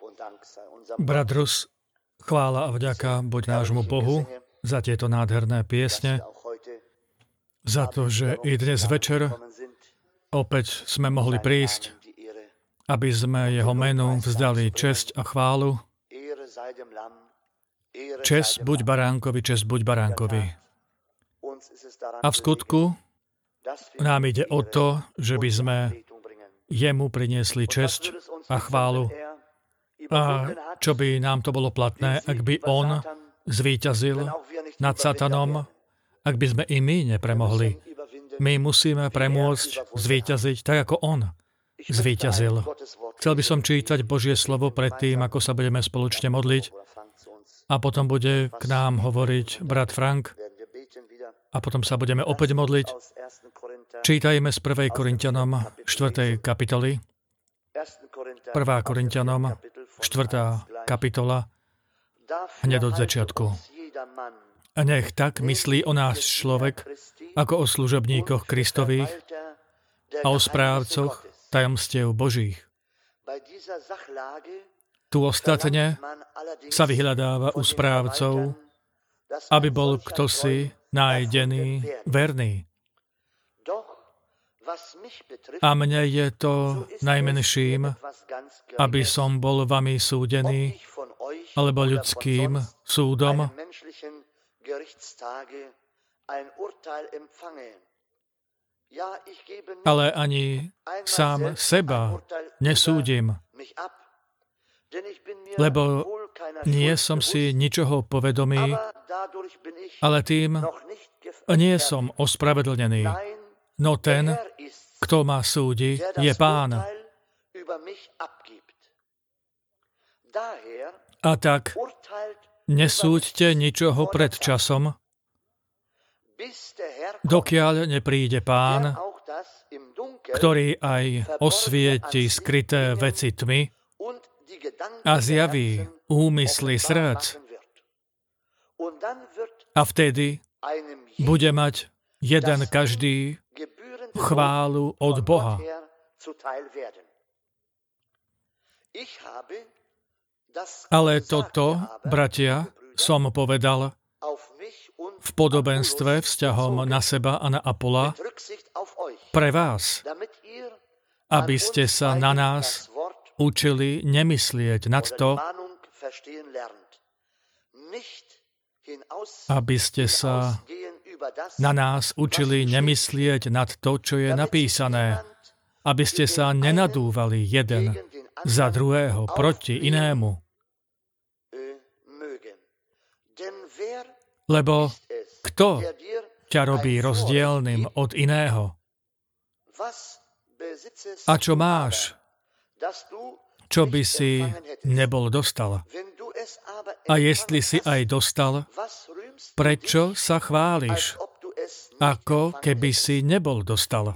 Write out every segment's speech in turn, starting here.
Brat Rus, chvála a vďaka buď nášmu Bohu za tieto nádherné piesne, za to, že i dnes večer opäť sme mohli prísť, aby sme jeho menu vzdali česť a chválu. Česť buď baránkovi, česť buď baránkovi. A v skutku nám ide o to, že by sme jemu priniesli česť a chválu. A čo by nám to bolo platné, ak by on zvíťazil nad Satanom, ak by sme i my nepremohli. My musíme premôcť zvíťaziť tak, ako on zvíťazil. Chcel by som čítať Božie slovo predtým, ako sa budeme spoločne modliť. A potom bude k nám hovoriť brat Frank. A potom sa budeme opäť modliť. Čítajme z 1. Korinťanom 4. kapitoly. 1. Korinťanom 4. kapitola, hneď od začiatku. A nech tak myslí o nás človek, ako o služobníkoch Kristových a o správcoch tajomstiev Božích. Tu ostatne sa vyhľadáva u správcov, aby bol ktosi nájdený verný. A mne je to najmenším, aby som bol vami súdený, alebo ľudským súdom, ale ani sám seba nesúdim, lebo nie som si ničoho povedomý, ale tým nie som ospravedlnený. No ten, kto ma súdi, je Pán. A tak nesúďte ničoho pred časom, dokiaľ nepríde Pán, ktorý aj osvieti skryté veci tmy a zjaví úmysly srdc. A vtedy bude mať jeden každý chválu od Boha. Ale toto, bratia, som povedal v podobenstve vzťahom na seba a na Apola pre vás, aby ste sa na nás učili nemyslieť nad to, aby ste sa na nás učili nemyslieť nad to, čo je napísané, aby ste sa nenadúvali jeden za druhého proti inému. Lebo kto ťa robí rozdielnym od iného? A čo máš, čo by si nebol dostal? A jestli si aj dostal, prečo sa chváliš, ako keby si nebol dostal?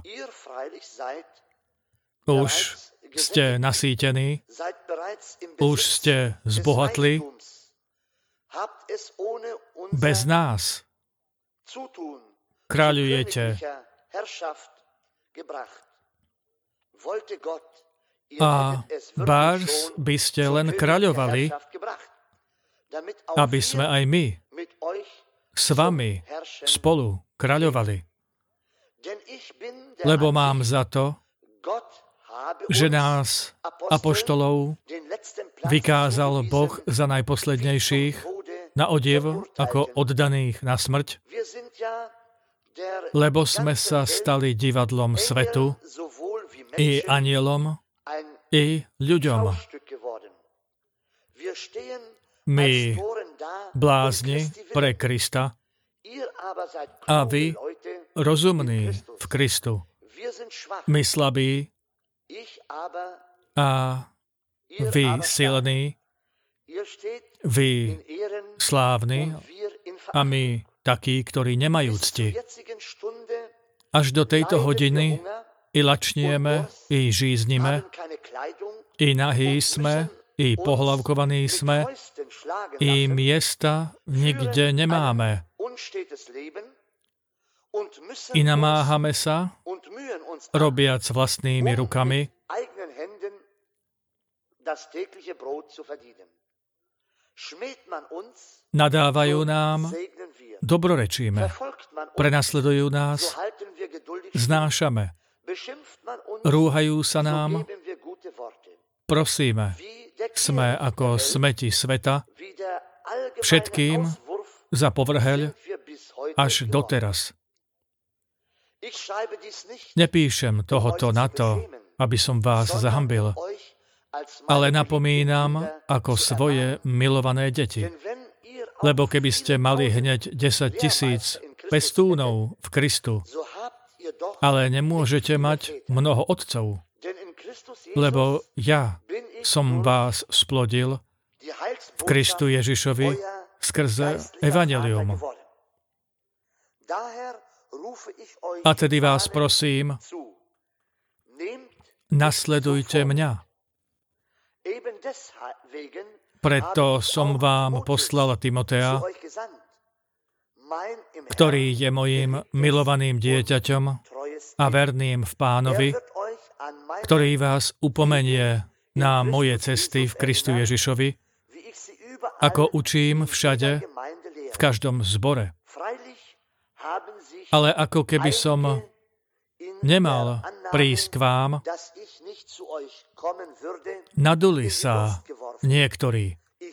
Už ste nasýtení, už ste zbohatli, bez nás kráľujete. A bárs by ste len kráľovali, aby sme aj my s vami spolu kráľovali. Lebo mám za to, že nás, apoštolov, vykázal Boh za najposlednejších na odev ako oddaných na smrť, lebo sme sa stali divadlom svetu i anielom, i ľuďom. My blázni pre Krista a vy rozumní v Kristu. My slabí a vy silní, vy slávni a my takí, ktorí nemajú cti. Až do tejto hodiny i lačnieme, i žíznime, i nahý sme, i pohlavkovaní sme, i miesta nikde nemáme. I namáhame sa, robiac vlastnými rukami, Nadávajú nám, dobrorečíme. Prenasledujú nás, znášame. Rúhajú sa nám, prosíme. Sme ako smeti sveta, všetkým za povrheľ až doteraz. Nepíšem tohoto na to, aby som vás zahanbil, ale napomínam ako svoje milované deti. Lebo keby ste mali hneď 10 000 pestúnov v Kristu, ale nemôžete mať mnoho otcov, lebo ja som vás splodil v Kristu Ježišovi skrze evanjelium. A tedy vás prosím, nasledujte mňa. Preto som vám poslal Timotea, ktorý je mojím milovaným dieťaťom a verným v Pánovi, ktorý vás upomenie na moje cesty v Kristu Ježišovi, ako učím všade, v každom zbore. Ale ako keby som nemal prísť k vám, naduli sa niektorí.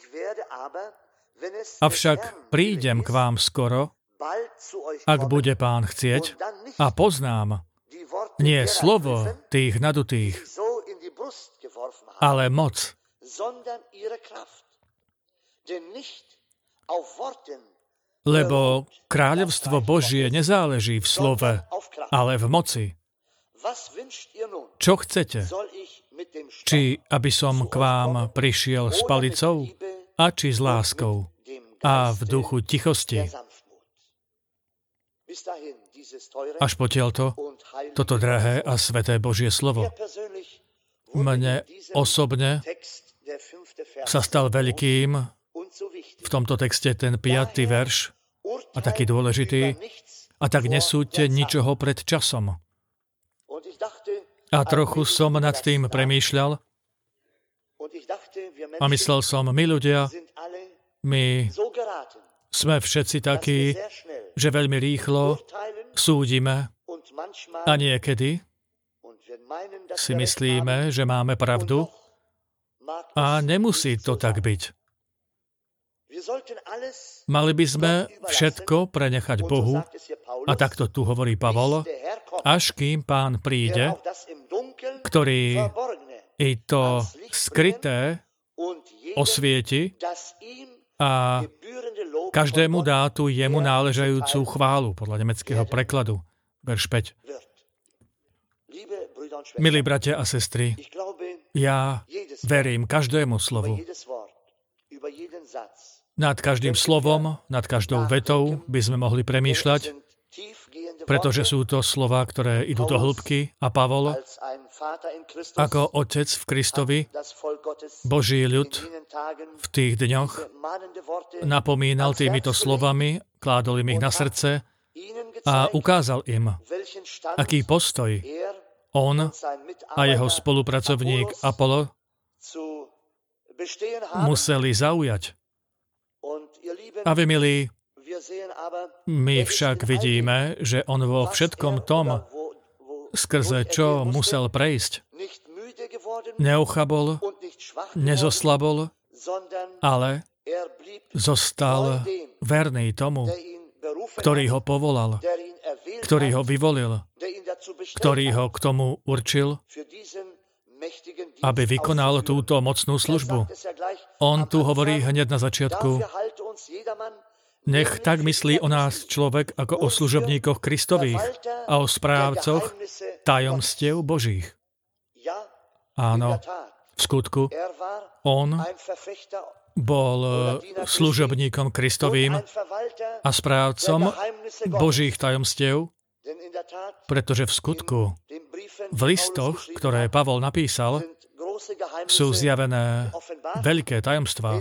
Avšak prídem k vám skoro, ak bude Pán chcieť, a poznám nie slovo tých nadutých, ale moc. Lebo kráľovstvo Božie nezáleží v slove, ale v moci. Čo chcete? Či aby som k vám prišiel s palicou, a či s láskou, a v duchu tichosti? Až potiaľto, toto drahé a sveté Božie slovo mne osobne sa stal veľkým v tomto texte ten 5. verš a taký dôležitý. A tak nesúďte ničoho pred časom. A trochu som nad tým premýšľal a myslel som, my ľudia, my sme všetci takí, že veľmi rýchlo súdime a niekedy si myslíme, že máme pravdu a nemusí to tak byť. Mali by sme všetko prenechať Bohu, a takto tu hovorí Pavol, až kým Pán príde, ktorý i to skryté osvieti a každému dá tú jemu náležajúcu chválu, podľa nemeckého prekladu, verš 5. Milí bratia a sestry, ja verím každému slovu. Nad každým slovom, nad každou vetou by sme mohli premýšľať, pretože sú to slová, ktoré idú do hĺbky, a Pavol, ako otec v Kristovi, Boží ľud v tých dňoch napomínal týmito slovami, kládol im ich na srdce a ukázal im, aký postoj on a jeho spolupracovník Apollo museli zaujať. A vy, milí, my však vidíme, že on vo všetkom tom, skrze čo musel prejsť, neochabol, nezoslabol, ale zostal verný tomu, ktorý ho povolal, ktorý ho vyvolil, ktorý ho k tomu určil, aby vykonal túto mocnú službu. On tu hovorí hneď na začiatku, nech tak myslí o nás človek ako o služobníkoch Kristových a o správcoch tajomstiev Božích. Áno, v skutku, on bol služobníkom Kristovým a správcom Božích tajomstiev, pretože v skutku v listoch, ktoré Pavol napísal, sú zjavené veľké tajomstvá.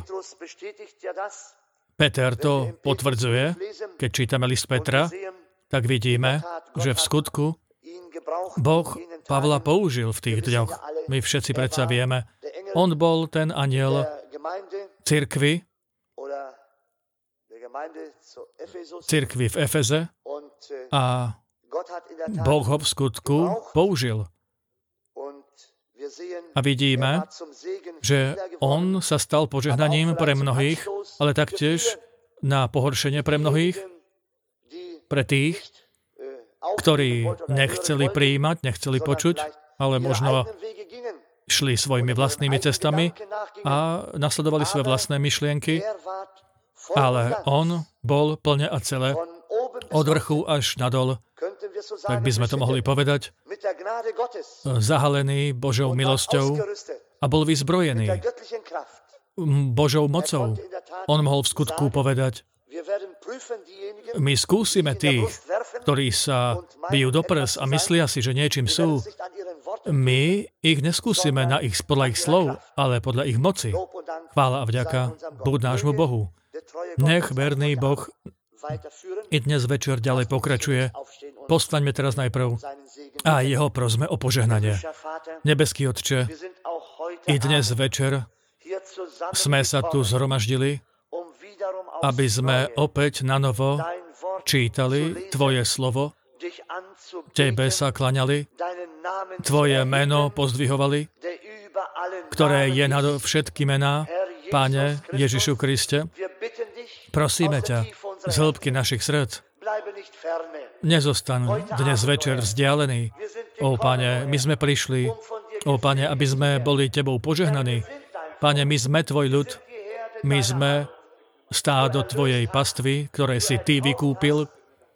Peter to potvrdzuje. Keď čítame list Petra, tak vidíme, že v skutku Boh Pavla použil v tých dňoch. My všetci predsa vieme, On bol ten anjel cirkvi v Efeze a Boh ho v skutku použil. A vidíme, že on sa stal požehnaním pre mnohých, ale taktiež na pohoršenie pre mnohých, pre tých, ktorí nechceli prijímať, nechceli počuť, ale možno šli svojimi vlastnými cestami a nasledovali svoje vlastné myšlienky, ale on bol plne a celé od vrchu až nadol, tak by sme to mohli povedať, zahalený Božou milosťou a bol vyzbrojený Božou mocou. On mohol v skutku povedať, my skúsime tých, ktorí sa bijú do prs a myslia si, že niečím sú. My ich neskúsime podľa ich slov, ale podľa ich moci. Chvála a vďaka buď nášmu Bohu. Nech verný Boh i dnes večer ďalej pokračuje. Postaňme teraz najprv a jeho prosme o požehnanie. Nebeský Otče, i dnes večer sme sa tu zhromaždili, aby sme opäť nanovo čítali Tvoje slovo, Tebe sa klaňali, Tvoje meno pozdvihovali, ktoré je nad všetky mená, Pane Ježišu Kriste. Prosíme ťa z hĺbky našich srdc, nezostan dnes večer vzdialený. Ó Pane, my sme prišli, ó Pane, aby sme boli Tebou požehnaní. Pane, my sme Tvoj ľud, my sme stádo Tvojej pastvy, ktoré si Ty vykúpil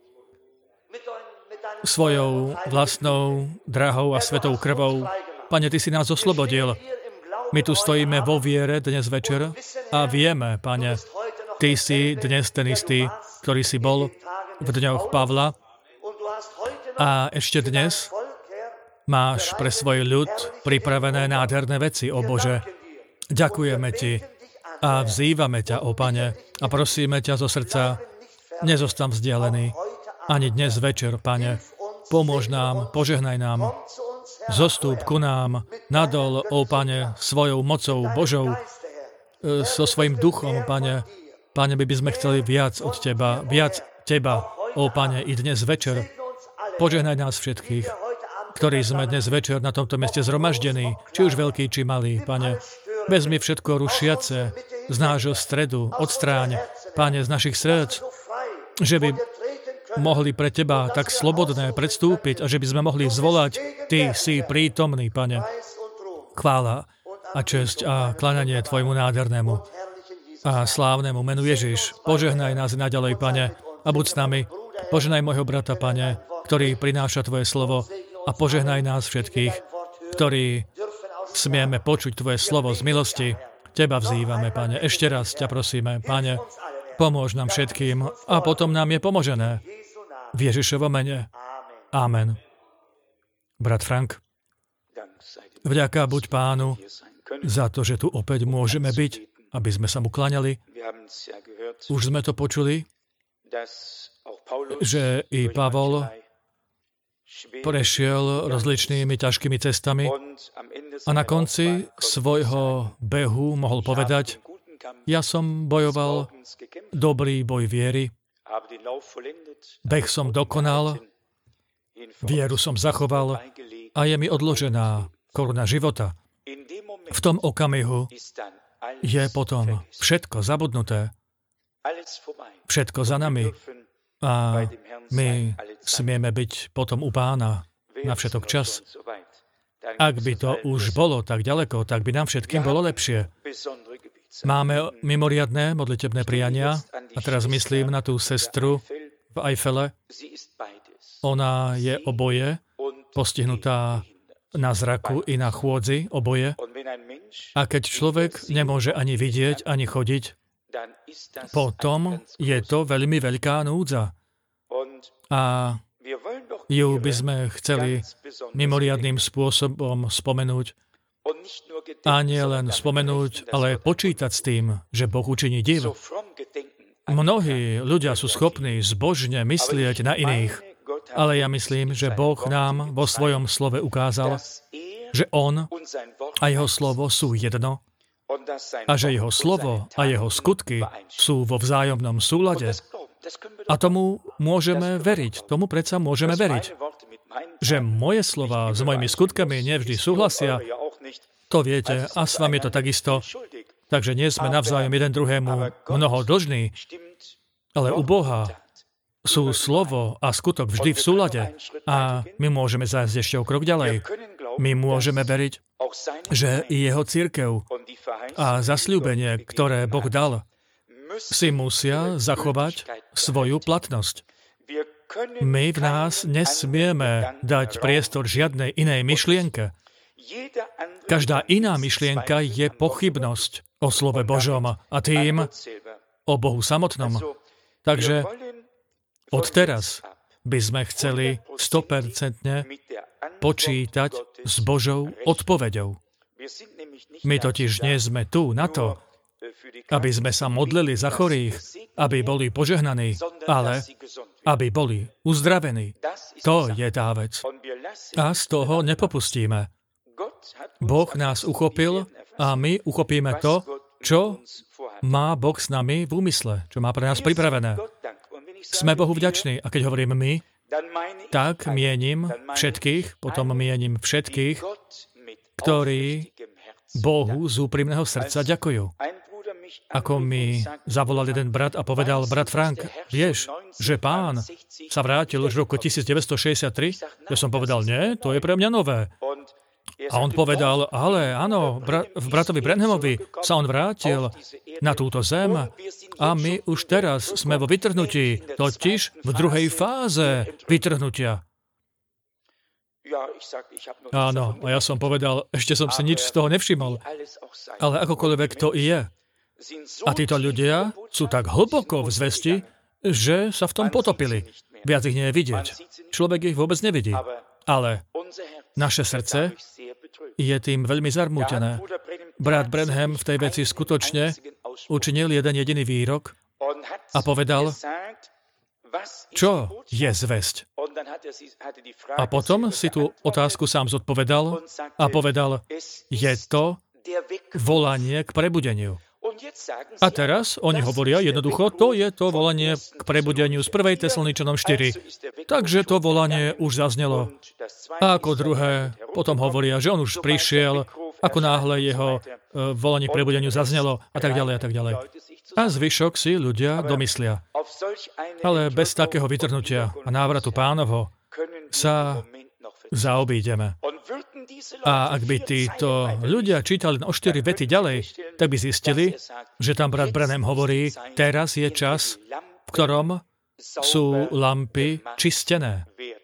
svojou vlastnou drahou a svetou krvou. Pane, Ty si nás oslobodil. My tu stojíme vo viere dnes večer a vieme, Pane, Ty si dnes ten istý, ktorý si bol v dňoch Pavla a ešte dnes máš pre svoj ľud pripravené nádherné veci, ó Bože. Ďakujeme Ti a vzývame ťa, ó Pane, a prosíme ťa zo srdca, nezostan vzdialený ani dnes večer, Pane. Pomôž nám, požehnaj nám, zostúp ku nám, nadol, ó Pane, svojou mocou Božou, so svojím duchom, Pane. Pane, my by sme chceli viac od Teba, ó Pane, i dnes večer. Požehnaj nás všetkých, ktorí sme dnes večer na tomto mieste zhromaždení, či už veľký, či malý, Pane. Vezmi všetko rušiace z nášho stredu, odstráň, Pane, z našich srdc, že by mohli pre Teba tak slobodné predstúpiť a že by sme mohli zvolať, Ty si prítomný, Pane. Chvála a česť a kláňanie Tvojmu nádhernému a slávnemu menu Ježiš. Požehnaj nás naďalej, Pane, a buď s nami. Požehnaj môjho brata, Pane, ktorý prináša Tvoje slovo, a požehnaj nás všetkých, ktorí smieme počuť Tvoje slovo z milosti. Teba vzývame, Pane. Ešte raz ťa prosíme, Pane, pomôž nám všetkým a potom nám je pomožené. V Ježišovom mene. Amen. Brat Frank, vďaka buď Pánu za to, že tu opäť môžeme byť, aby sme sa mu kláňali. Už sme to počuli, že i Pavol prešiel rozličnými ťažkými cestami a na konci svojho behu mohol povedať, ja som bojoval dobrý boj viery, beh som dokonal, vieru som zachoval a je mi odložená koruna života. V tom okamihu je potom všetko zabudnuté, všetko za nami a my smieme byť potom u Pána na všetok čas. Ak by to už bolo tak ďaleko, tak by nám všetkým bolo lepšie. Máme mimoriadne modlitebné priania a teraz myslím na tú sestru v Eifele. Ona je oboje, postihnutá na zraku i na chôdzi, oboje. A keď človek nemôže ani vidieť, ani chodiť, potom je to veľmi veľká núdza. A ju by sme chceli mimoriadnym spôsobom spomenúť. A nie len spomenúť, ale počítať s tým, že Boh učiní div. Mnohí ľudia sú schopní zbožne myslieť na iných, ale ja myslím, že Boh nám vo svojom slove ukázal, že On a jeho slovo sú jedno a že jeho slovo a jeho skutky sú vo vzájomnom súlade. A tomu môžeme veriť. Tomu predsa môžeme veriť. Že moje slova s mojimi skutkami nevždy súhlasia, to viete, a s vami je to takisto. Takže nie sme navzájom jeden druhému mnoho dlžní, ale u Boha sú slovo a skutok vždy v súlade. A my môžeme zájsť ešte o krok ďalej. My môžeme veriť, že i jeho cirkev a zasľúbenie, ktoré Boh dal, si musia zachovať svoju platnosť. My v nás nesmieme dať priestor žiadnej inej myšlienke. Každá iná myšlienka je pochybnosť o slove Božom a tým o Bohu samotnom. Takže od teraz by sme chceli 100% počítať s Božou odpoveďou. My totiž nie sme tu na to, aby sme sa modlili za chorých, aby boli požehnaní, ale aby boli uzdravení. To je tá vec. A z toho nepopustíme. Boh nás uchopil a my uchopíme to, čo má Boh s nami v úmysle, čo má pre nás pripravené. Sme Bohu vďační. A keď hovorím my, tak mienim všetkých, potom mienim všetkých, ktorí Bohu z úprimného srdca ďakujú. Ako mi zavolal jeden brat a povedal, brat Frank, vieš, že Pán sa vrátil už v roku 1963? Ja som povedal, nie, to je pre mňa nové. A on povedal, ale áno, v bratovi Branhamovi sa on vrátil na túto zem a my už teraz sme vo vytrhnutí, totiž v druhej fáze vytrhnutia. Áno, a ja som povedal, ešte som si nič z toho nevšimol, ale akokoľvek to i je. A títo ľudia sú tak hlboko v zvesti, že sa v tom potopili. Viac ich nie je vidieť. Človek ich vôbec nevidí. Ale naše srdce je tým veľmi zarmútené. Brat Branham v tej veci skutočne učinil jeden jediný výrok a povedal, čo je zvesť. A potom si tú otázku sám zodpovedal a povedal, je to volanie k prebudeniu. A teraz oni hovoria jednoducho, to je to volanie k prebudeniu z 1. Tesaloničanom 4. Takže to volanie už zaznelo. A ako druhé, potom hovoria, že on už prišiel, ako náhle jeho volanie k prebudeniu zaznelo a tak ďalej a tak ďalej. A zvyšok si ľudia domyslia. Ale bez takého vytrhnutia a návratu Pánovho sa zaobídeme. A ak by títo ľudia čítali o 4 vety ďalej, tak by zistili, že tam brat Branham hovorí, teraz je čas, v ktorom sú lampy čistené.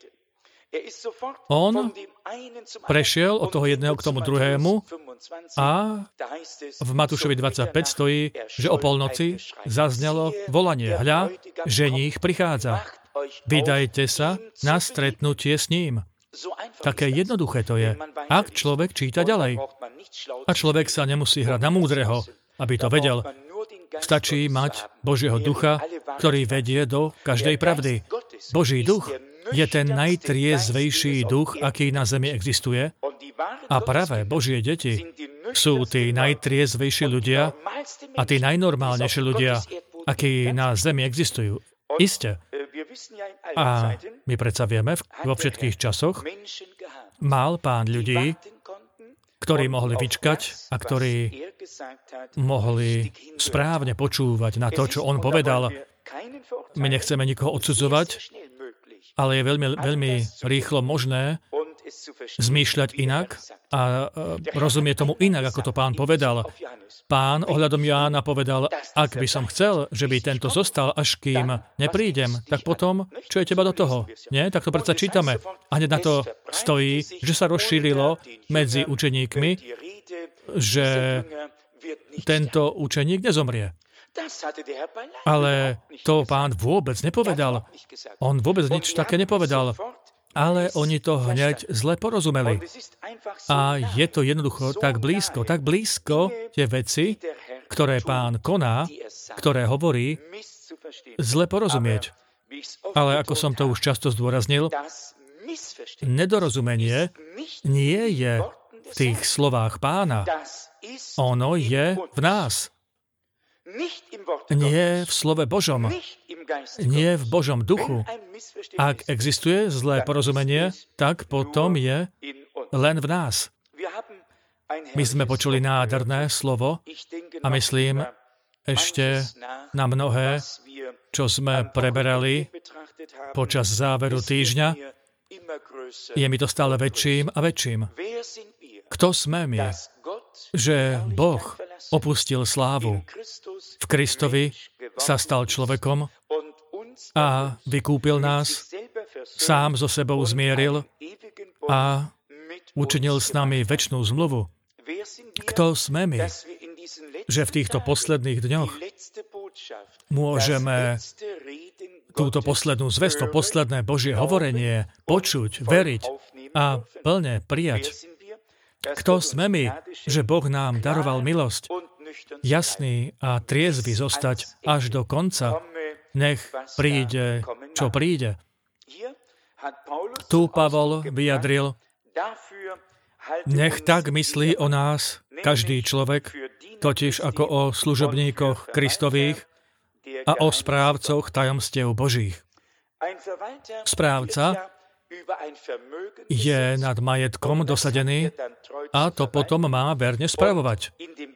On prešiel od toho jedného k tomu druhému a v Matúšovi 25 stojí, že o polnoci zaznelo volanie. Hľa, ženích prichádza. Vydajte sa na stretnutie s ním. Také jednoduché to je, ak človek číta ďalej. A človek sa nemusí hrať na múdreho, aby to vedel. Stačí mať Božieho ducha, ktorý vedie do každej pravdy. Boží duch je ten najtriezvejší duch, aký na zemi existuje. A práve Božie deti sú tí najtriezvejší ľudia a tí najnormálnejší ľudia, akí na zemi existujú. Isté. A my predsa vieme, vo všetkých časoch mal Pán ľudí, ktorí mohli vyčkať a ktorí mohli správne počúvať na to, čo on povedal. My nechceme nikoho odsudzovať, ale je veľmi rýchlo možné zmýšľať inak a rozumieť tomu inak, ako to Pán povedal. Pán ohľadom Jána povedal, ak by som chcel, že by tento zostal, až kým neprídem, tak potom, čo je teba do toho? Nie? Tak to predsa čítame. A hneď na to stojí, že sa rozšírilo medzi učeníkmi, že tento učeník nezomrie. Ale to Pán vôbec nepovedal. On vôbec nič také nepovedal. Ale oni to hneď zle porozumeli. A je to jednoducho tak blízko tie veci, ktoré Pán koná, ktoré hovorí, zle porozumieť. Ale ako som to už často zdôraznil, nedorozumenie nie je v tých slovách Pána, ono je v nás. Nie v slove Božom, nie v Božom duchu. Ak existuje zlé porozumenie, tak potom je len v nás. My sme počuli nádherné slovo a myslím ešte na mnohé, čo sme preberali počas záveru týždňa, je mi to stále väčším a väčším. Kto sme my, že Boh opustil slávu, v Kristovi sa stal človekom a vykúpil nás, sám so sebou zmieril a učinil s nami večnú zmluvu. Kto sme my, že v týchto posledných dňoch môžeme túto poslednú zvesť, to posledné Božie hovorenie počuť, veriť a plne prijať. Kto sme my, že Boh nám daroval milosť, jasný a triezvy zostať až do konca, nech príde, čo príde. Tu Pavol vyjadril, nech tak myslí o nás každý človek, totiž ako o služobníkoch Kristových a o správcoch tajomstiev Božích. Správca je nad majetkom dosadený a to potom má verne spravovať.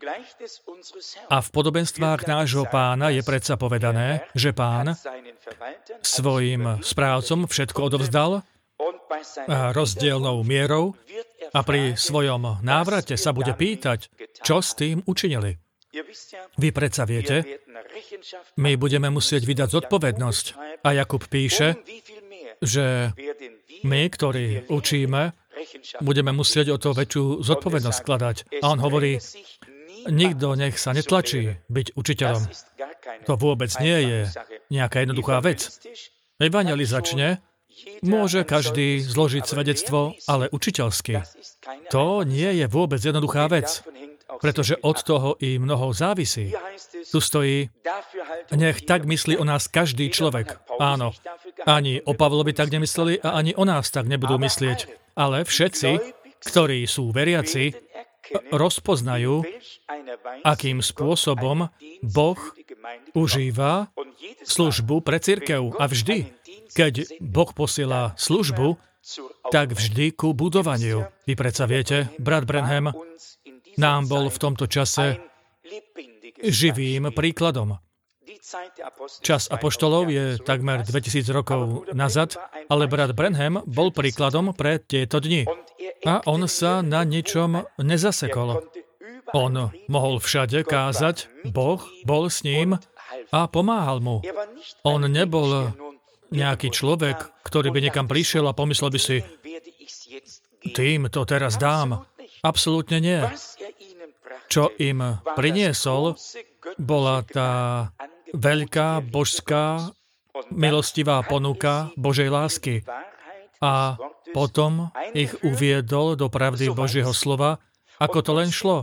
A v podobenstvách nášho Pána je predsa povedané, že Pán svojim správcom všetko odovzdal rozdielnou mierou a pri svojom návrate sa bude pýtať, čo s tým učinili. Vy predsa viete, my budeme musieť vydať zodpovednosť. A Jakub píše, že my, ktorí učíme, budeme musieť o to väčšiu zodpovednosť skladať. A on hovorí, nikto nech sa netlačí byť učiteľom. To vôbec nie je nejaká jednoduchá vec. Evangelizačne môže každý zložiť svedectvo, ale učiteľsky. To nie je vôbec jednoduchá vec, pretože od toho i mnoho závisí. Tu stojí, nech tak myslí o nás každý človek. Áno, ani o Pavlovi tak nemysleli a ani o nás tak nebudú myslieť. Ale všetci, ktorí sú veriaci, rozpoznajú, akým spôsobom Boh užíva službu pre cirkev. A vždy, keď Boh posiela službu, tak vždy ku budovaniu. Vy predsa viete, brat Branham nám bol v tomto čase živým príkladom. Čas apoštolov je takmer 2000 rokov nazad, ale brat Branham bol príkladom pre tieto dni. A on sa na ničom nezasekol. On mohol všade kázať, Boh bol s ním a pomáhal mu. On nebol nejaký človek, ktorý by niekam prišiel a pomyslel by si, tým to teraz dám. Absolútne nie. Čo im priniesol, bola tá veľká božská milostivá ponuka Božej lásky. A potom ich uviedol do pravdy Božieho slova, ako to len šlo.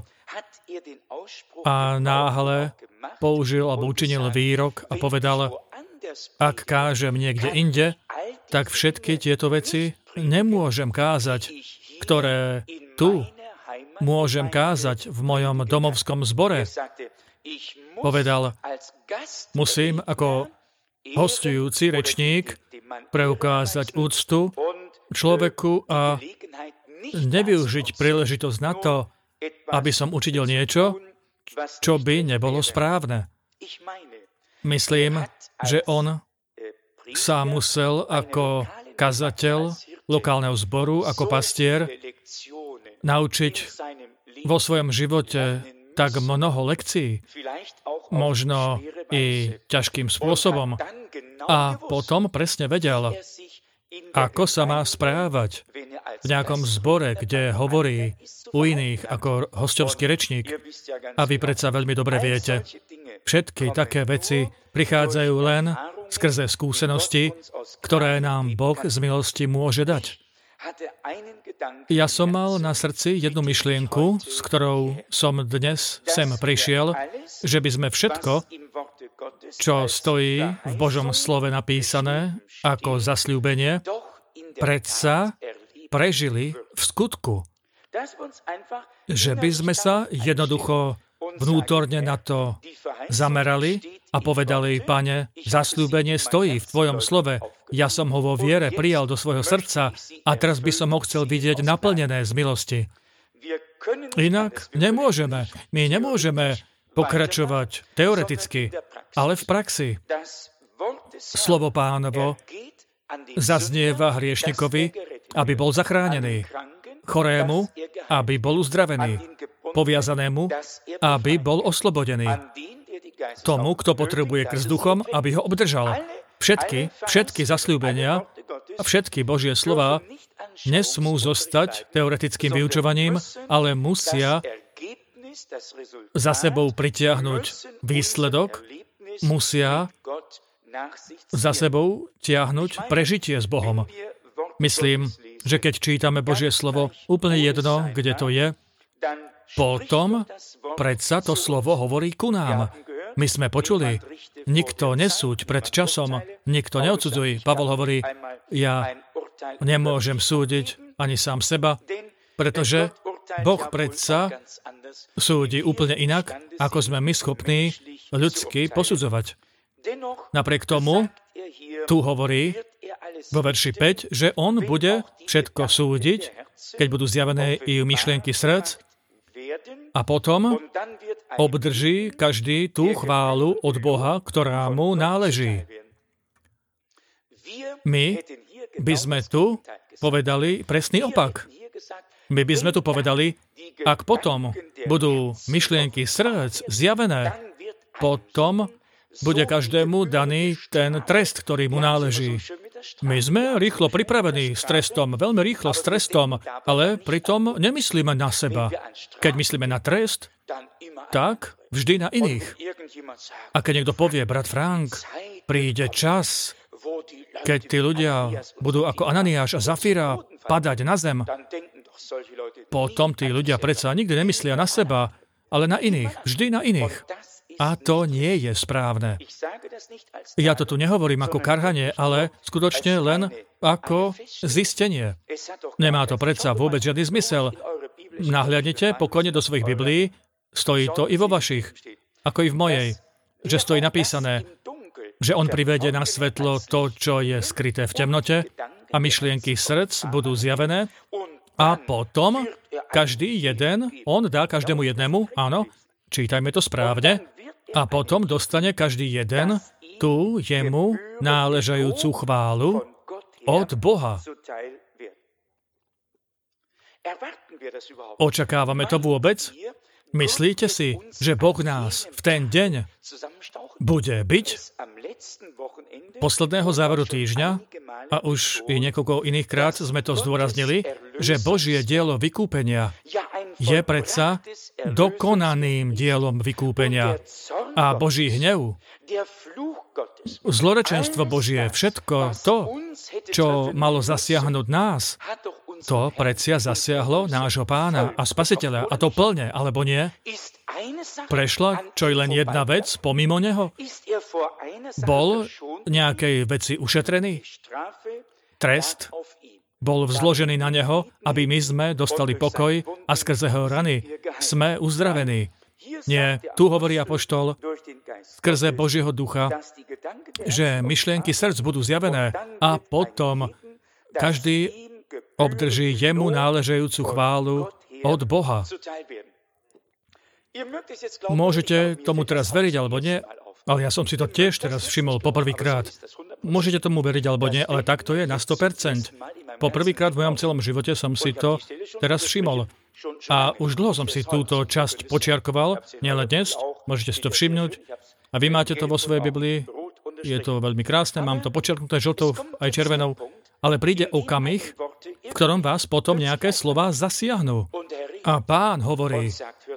A náhle použil alebo učinil výrok a povedal, ak kážem niekde inde, tak všetky tieto veci nemôžem kázať, ktoré tu môžem kázať v mojom domovskom zbore. Povedal, musím ako hostujúci rečník preukázať úctu človeku a nevyužiť príležitosť na to, aby som učinil niečo, čo by nebolo správne. Myslím, že on sa musel ako kazateľ lokálneho zboru, ako pastier, naučiť vo svojom živote tak mnoho lekcií, možno i ťažkým spôsobom. A potom presne vedel, ako sa má správať v nejakom zbore, kde hovorí u iných ako hosťovský rečník. A vy predsa veľmi dobre viete, všetky také veci prichádzajú len skrze skúsenosti, ktoré nám Boh z milosti môže dať. Ja som mal na srdci jednu myšlienku, s ktorou som dnes sem prišiel, že by sme všetko, čo stojí v Božom slove napísané ako zasľúbenie, predsa prežili v skutku. že by sme sa jednoducho vnútorne na to zamerali a povedali: Pane, zasľúbenie stojí v Tvojom slove. Ja som ho vo viere prijal do svojho srdca a teraz by som ho chcel vidieť naplnené z milosti. Inak nemôžeme. My nemôžeme pokračovať teoreticky, ale v praxi. Slovo Pánovo zaznieva hriešnikovi, aby bol zachránený, chorému, aby bol uzdravený, poviazanému, aby bol oslobodený, tomu, kto potrebuje krst duchom, aby ho obdržal. Všetky zasľúbenia a všetky Božie slová nesmú zostať teoretickým vyučovaním, ale musia za sebou pritiahnuť výsledok, musia za sebou tiahnuť prežitie s Bohom. Myslím, že keď čítame Božie slovo, úplne jedno, kde to je, potom predsa to slovo hovorí ku nám. My sme počuli, nikto nesúď pred časom, nikto neodsudzuj. Pavol hovorí, ja nemôžem súdiť ani sám seba, pretože Boh predsa súdi úplne inak, ako sme my schopní ľudsky posudzovať. Napriek tomu, tu hovorí vo verši 5, že on bude všetko súdiť, keď budú zjavené i myšlienky srdc, a potom obdrží každý tú chválu od Boha, ktorá mu náleží. My by sme tu povedali presný opak. My by sme tu povedali, ak potom budú myšlienky srdc zjavené, potom bude každému daný ten trest, ktorý mu náleží. My sme rýchlo pripravení s trestom, veľmi rýchlo s trestom, ale pritom nemyslíme na seba. Keď myslíme na trest, tak vždy na iných. A keď niekto povie, brat Frank, príde čas, keď tí ľudia budú ako Ananiáš a Zafira padať na zem, potom tí ľudia predsa nikdy nemyslia na seba, ale na iných, vždy na iných. A to nie je správne. Ja to tu nehovorím ako karhanie, ale skutočne len ako zistenie. Nemá to predsa vôbec žiadny zmysel. Nahliadnite pokojne do svojich Biblií, stojí to i vo vašich, ako i v mojej, že stojí napísané, že on privedie na svetlo to, čo je skryté v temnote a myšlienky srdc budú zjavené a potom každý jeden, on dá každému jednému, áno, čítajme to správne, a potom dostane každý jeden tú jemu náležajúcu chválu od Boha. Očakávame to vôbec? Myslíte si, že Boh nás v ten deň bude byť posledného záveru týždňa, a už i niekoľko iných krát sme to zdôraznili, že Božie dielo vykúpenia je predsa dokonaným dielom vykúpenia. A Boží hnev, zlorečenstvo Božie, všetko to, čo malo zasiahnuť nás, to predsa zasiahlo nášho Pána a Spasiteľa. A to plne, alebo nie? Prešla čo len jedna vec pomimo neho? Bol nejakej veci ušetrený? Trest bol vzložený na neho, aby my sme dostali pokoj a skrze jeho rany sme uzdravení. Nie, tu hovorí apoštol skrze Božieho ducha, že myšlienky srdc budú zjavené a potom každý obdrží jemu náležajúcu chválu od Boha. Môžete tomu teraz veriť alebo nie, ale ja som si to tiež teraz všimol poprvýkrát. Môžete tomu veriť alebo nie, ale tak to je na 100%. Poprvýkrát v mojom celom živote som si to teraz všimol. A už dlho som si túto časť počiarkoval, nielen dnes, môžete si to všimnúť. A vy máte to vo svojej Biblii, je to veľmi krásne, mám to počiarknuté žltou aj červenou, ale príde okamih, v ktorom vás potom nejaké slová zasiahnu. A Pán hovorí,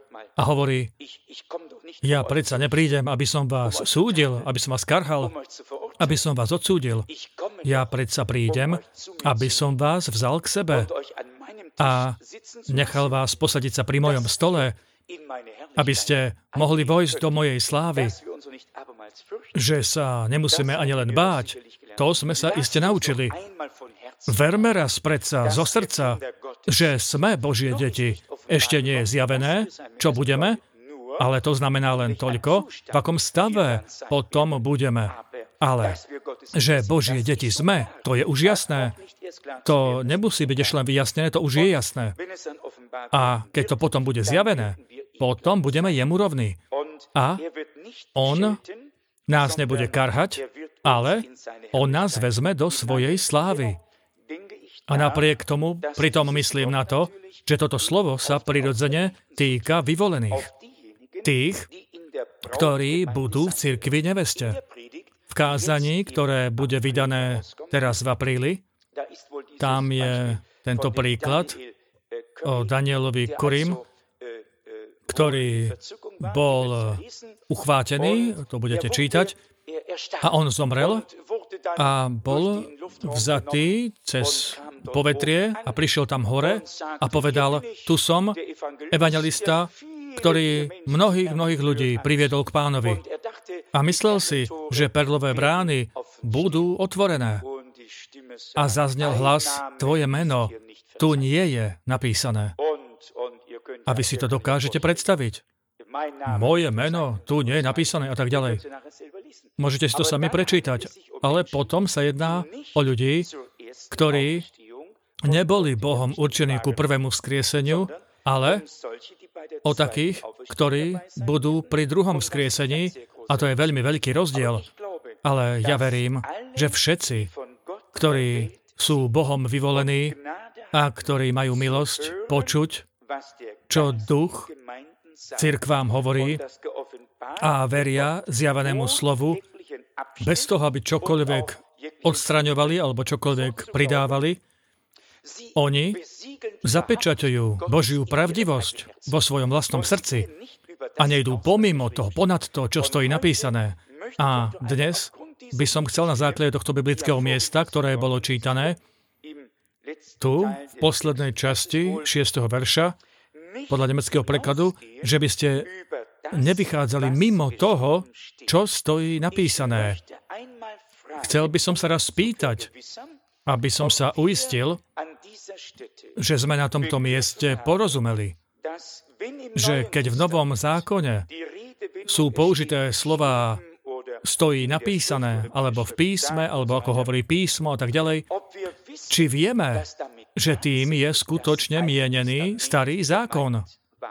ja predsa neprídem, aby som vás súdil, aby som vás karhal, aby som vás odsúdil. Ja predsa prídem, aby som vás vzal k sebe a nechal vás posadiť sa pri mojom stole, aby ste mohli vojsť do mojej slávy, že sa nemusíme ani len báť. To sme sa iste naučili. Verme raz predsa zo srdca, že sme Božie deti, ešte nie je zjavené, čo budeme, ale to znamená len toľko, v akom stave potom budeme. Ale že Božie deti sme, to je už jasné. To nemusí byť ešte len vyjasnené, to už je jasné. A keď to potom bude zjavené, potom budeme jemu rovní. A on nás nebude karhať, ale on nás vezme do svojej slávy. A napriek tomu, pritom myslím na to, že toto slovo sa prirodzene týka vyvolených. Tých, ktorí budú v cirkvi neveste. V kázaní, ktoré bude vydané teraz v apríli, tam je tento príklad o Danielovi Kurim, ktorý bol uchvátený, to budete čítať, a on zomrel a bol vzatý cez povetrie a prišiel tam hore a povedal, tu som, evangelista, ktorý mnohých ľudí priviedol k Pánovi. A myslel si, že perlové brány budú otvorené. A zaznel hlas, tvoje meno tu nie je napísané. A vy si to dokážete predstaviť. Moje meno tu nie je napísané a tak ďalej. Môžete si to sami prečítať. Ale potom sa jedná o ľudí, ktorí neboli Bohom určení ku prvému vzkrieseniu, ale o takých, ktorí budú pri druhom vzkriesení, a to je veľmi veľký rozdiel. Ale ja verím, že všetci, ktorí sú Bohom vyvolení a ktorí majú milosť počuť, čo duch cirkvám hovorí a veria zjavenému slovu, bez toho, aby čokoľvek odstraňovali alebo čokoľvek pridávali, oni zapečaťujú Božiu pravdivosť vo svojom vlastnom srdci a nejdú pomimo toho, ponad to, čo stojí napísané. A dnes by som chcel na základe tohto biblického miesta, ktoré bolo čítané, tu, v poslednej časti 6. verša, podľa nemeckého prekladu, že by ste nevychádzali mimo toho, čo stojí napísané. Chcel by som sa raz spýtať, aby som sa uistil, že sme na tomto mieste porozumeli, že keď v Novom zákone sú použité slová stojí napísané, alebo v písme, alebo ako hovorí písmo a tak ďalej, či vieme, že tým je skutočne mienený starý zákon.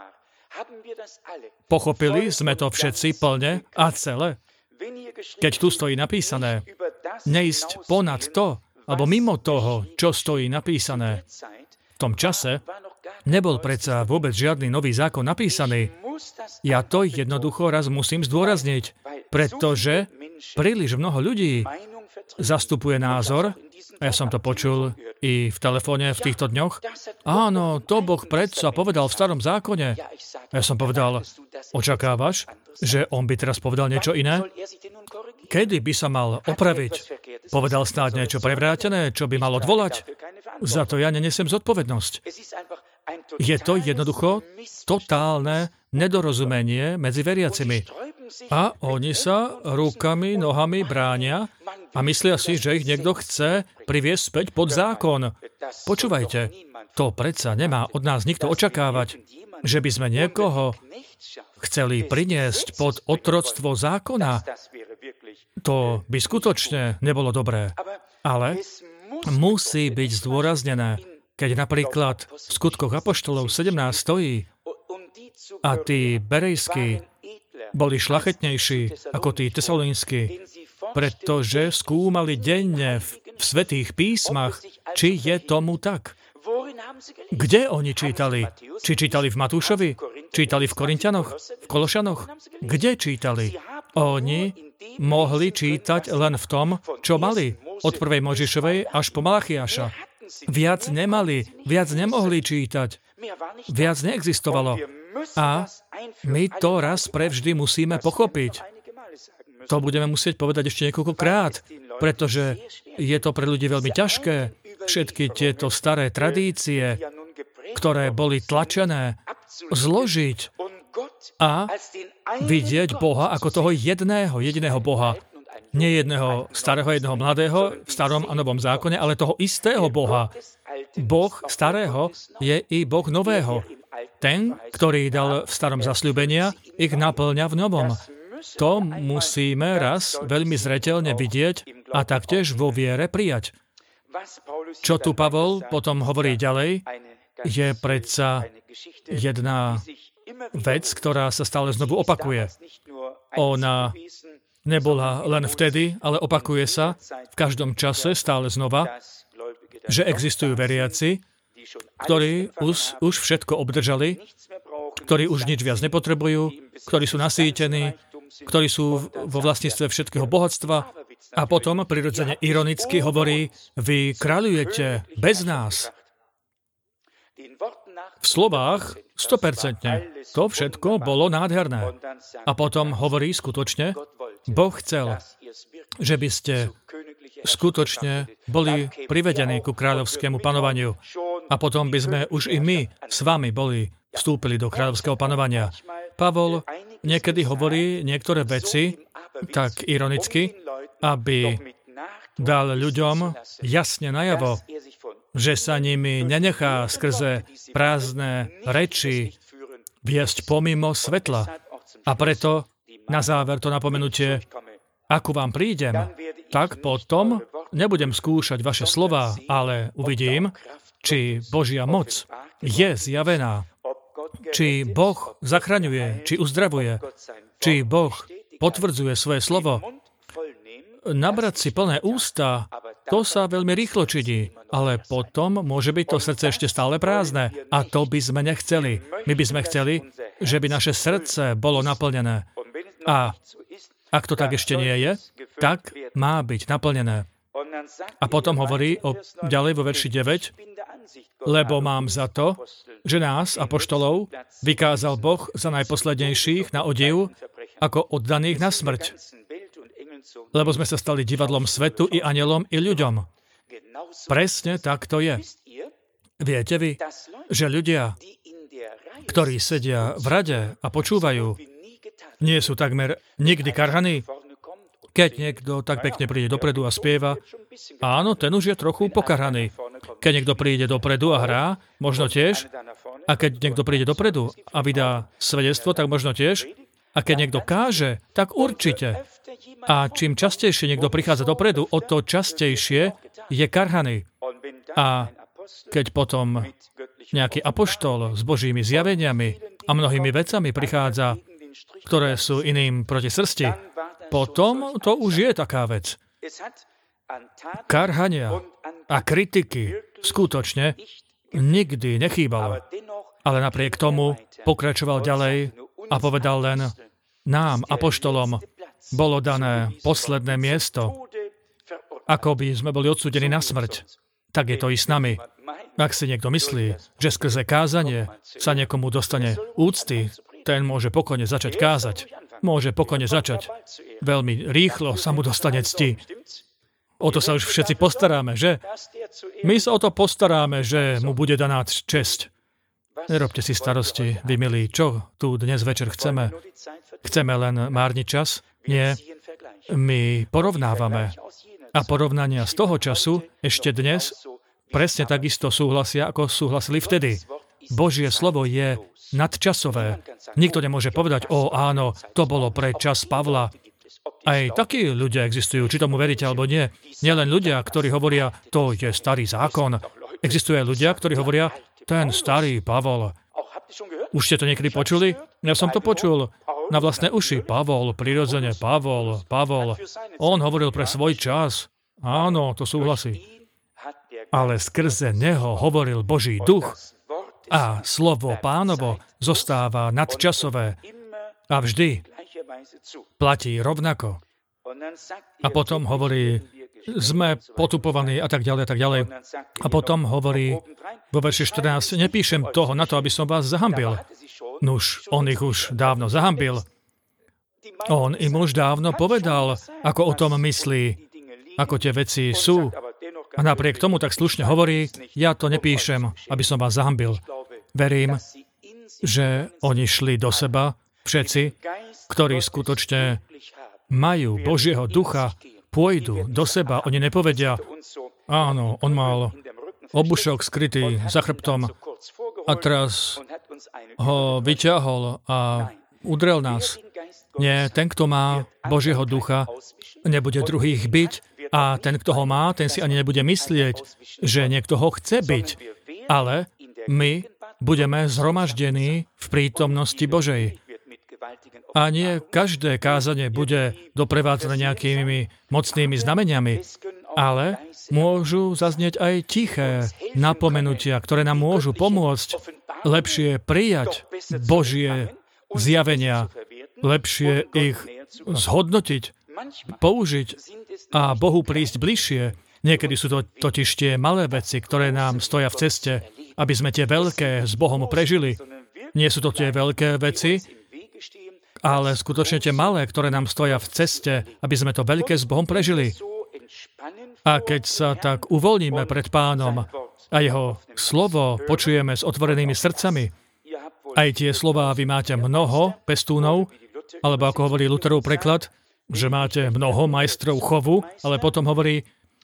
Pochopili sme to všetci plne a celé? Keď tu stojí napísané, neísť ponad to, alebo mimo toho, čo stojí napísané. V tom čase nebol predsa vôbec žiadny nový zákon napísaný. Ja to jednoducho raz musím zdôrazniť, pretože príliš mnoho ľudí zastupuje názor, a ja som to počul i v telefóne v týchto dňoch, áno, to Boh predsa povedal v starom zákone. A ja som povedal, očakávaš, že on by teraz povedal niečo iné? Kedy by sa mal opraviť? Povedal snáď niečo prevrátené, čo by mal odvolať? Za to ja nenesiem zodpovednosť. Je to jednoducho totálne nedorozumenie medzi veriacimi. A oni sa rukami, nohami bránia a myslia si, že ich niekto chce priviesť späť pod zákon. Počúvajte, to predsa nemá od nás nikto očakávať, že by sme niekoho chceli priniesť pod otroctvo zákona. To by skutočne nebolo dobré. Ale musí byť zdôraznené, keď napríklad v Skutkoch apoštolov 17 stojí a tí berejskí boli šľachetnejší ako tí tesalonskí, pretože skúmali denne v svätých písmach, či je tomu tak. Kde oni čítali? Či čítali v Matúšovi? Čítali v Korinťanoch? V Kološanoch? Kde čítali? Oni mohli čítať len v tom, čo mali. Od prvej Mojžišovej až po Malachiáša. Viac nemali, viac nemohli čítať. Viac neexistovalo. A my to raz prevždy musíme pochopiť. To budeme musieť povedať ešte niekoľkokrát, pretože je to pre ľudí veľmi ťažké. Všetky tieto staré tradície, ktoré boli tlačené, zložiť a vidieť Boha ako toho jediného Boha. Nie jedného starého, jedného mladého v starom a novom zákone, ale toho istého Boha. Boh starého je i Boh nového. Ten, ktorý dal v starom zasľúbenia, ich naplňa v novom. To musíme raz veľmi zreteľne vidieť a taktiež vo viere prijať. Čo tu Pavol potom hovorí ďalej, je predsa jedna vec, ktorá sa stále znovu opakuje. Ona nebola len vtedy, ale opakuje sa v každom čase stále znova, že existujú veriaci, ktorí už všetko obdržali, ktorí už nič viac nepotrebujú, ktorí sú nasýtení, ktorí sú vo vlastníctve všetkého bohatstva a potom prirodzene ironicky hovorí, vy kráľujete bez nás. V slovách 100%. To všetko bolo nádherné. A potom hovorí skutočne, Boh chcel, že by ste skutočne boli privedení ku kráľovskému panovaniu. A potom by sme už i my s vami vstúpili do kráľovského panovania. Pavol niekedy hovorí niektoré veci tak ironicky, aby dal ľuďom jasne najavo, že sa nimi nenechá skrze prázdne reči viesť pomimo svetla. A preto na záver to napomenutie, ako vám prídem, tak potom nebudem skúšať vaše slová, ale uvidím, či Božia moc je zjavená, či Boh zachraňuje, či uzdravuje, či Boh potvrdzuje svoje slovo. Nabrať si plné ústa, to sa veľmi rýchlo činí, ale potom môže byť to srdce ešte stále prázdne a to by sme nechceli. My by sme chceli, že by naše srdce bolo naplnené. A ak to tak ešte nie je, tak má byť naplnené. A potom hovorí ďalej vo verši 9, lebo mám za to, že nás, apoštolov, vykázal Boh za najposlednejších na odiv, ako oddaných na smrť. Lebo sme sa stali divadlom svetu i anjelom, i ľuďom. Presne tak to je. Viete vy, že ľudia, ktorí sedia v rade a počúvajú, nie sú takmer nikdy karhaní. Keď niekto tak pekne príde dopredu a spieva, áno, ten už je trochu pokarhaný. Keď niekto príde dopredu a hrá, možno tiež. A keď niekto príde dopredu a vydá svedectvo, tak možno tiež. A keď niekto káže, tak určite. A čím častejšie niekto prichádza dopredu, o to častejšie je karhaný. A keď potom nejaký apoštol s Božími zjaveniami a mnohými vecami prichádza, ktoré sú iným proti srsti, potom to už je taká vec. Karhania a kritiky skutočne nikdy nechýbalo. Ale napriek tomu pokračoval ďalej a povedal len, nám, apoštolom, bolo dané posledné miesto, ako by sme boli odsúdení na smrť. Tak je to i s nami. Ak si niekto myslí, že skrze kázanie sa niekomu dostane úcty, ten môže pokojne začať kázať. Môže pokojne začať. Veľmi rýchlo sa mu dostane cti. O to sa už všetci postaráme, že? My sa o to postaráme, že mu bude daná česť. Nerobte si starosti, vy milí, čo tu dnes večer chceme? Chceme len márniť čas? Nie. My porovnávame. A porovnania z toho času ešte dnes presne takisto súhlasia, ako súhlasili vtedy. Božie slovo je nadčasové. Nikto nemôže povedať, áno, to bolo pre čas Pavla. Aj takí ľudia existujú, či tomu veríte alebo nie. Nielen ľudia, ktorí hovoria, to je starý zákon. Existujú aj ľudia, ktorí hovoria, ten starý Pavol. Už ste to niekedy počuli? Ja som to počul na vlastné uši. Pavol, prirodzene, Pavol. On hovoril pre svoj čas. Áno, to súhlasí. Ale skrze neho hovoril Boží duch a slovo Pánovo zostáva nadčasové a vždy platí rovnako. A potom hovorí, sme potupovaní a tak ďalej, a tak ďalej. A potom hovorí vo verši 14, nepíšem toho na to, aby som vás zahambil. Nuž, on ich už dávno zahambil. On im už dávno povedal, ako o tom myslí, ako tie veci sú. A napriek tomu tak slušne hovorí, ja to nepíšem, aby som vás zahambil. Verím, že oni šli do seba, všetci, ktorí skutočne majú Božieho ducha, pôjdu do seba, oni nepovedia, áno, on mal obušok skrytý za chrbtom a teraz ho vyťahol a udrel nás. Nie, ten, kto má Božieho ducha, nebude druhých byť a ten, kto ho má, ten si ani nebude myslieť, že niekto ho chce byť. Ale my budeme zhromaždení v prítomnosti Božej. A nie každé kázanie bude doprevádzané nejakými mocnými znameniami, ale môžu zaznieť aj tiché napomenutia, ktoré nám môžu pomôcť lepšie prijať Božie zjavenia, lepšie ich zhodnotiť, použiť a Bohu prísť bližšie. Niekedy sú to totiž tie malé veci, ktoré nám stoja v ceste, aby sme tie veľké s Bohom prežili. Nie sú to tie veľké veci, ale skutočne tie malé, ktoré nám stoja v ceste, aby sme to veľké s Bohom prežili. A keď sa tak uvoľníme pred Pánom a Jeho slovo počujeme s otvorenými srdcami, aj tie slová vy máte mnoho pestúnov, alebo ako hovorí Lutherov preklad, že máte mnoho majstrov chovu, ale potom hovorí,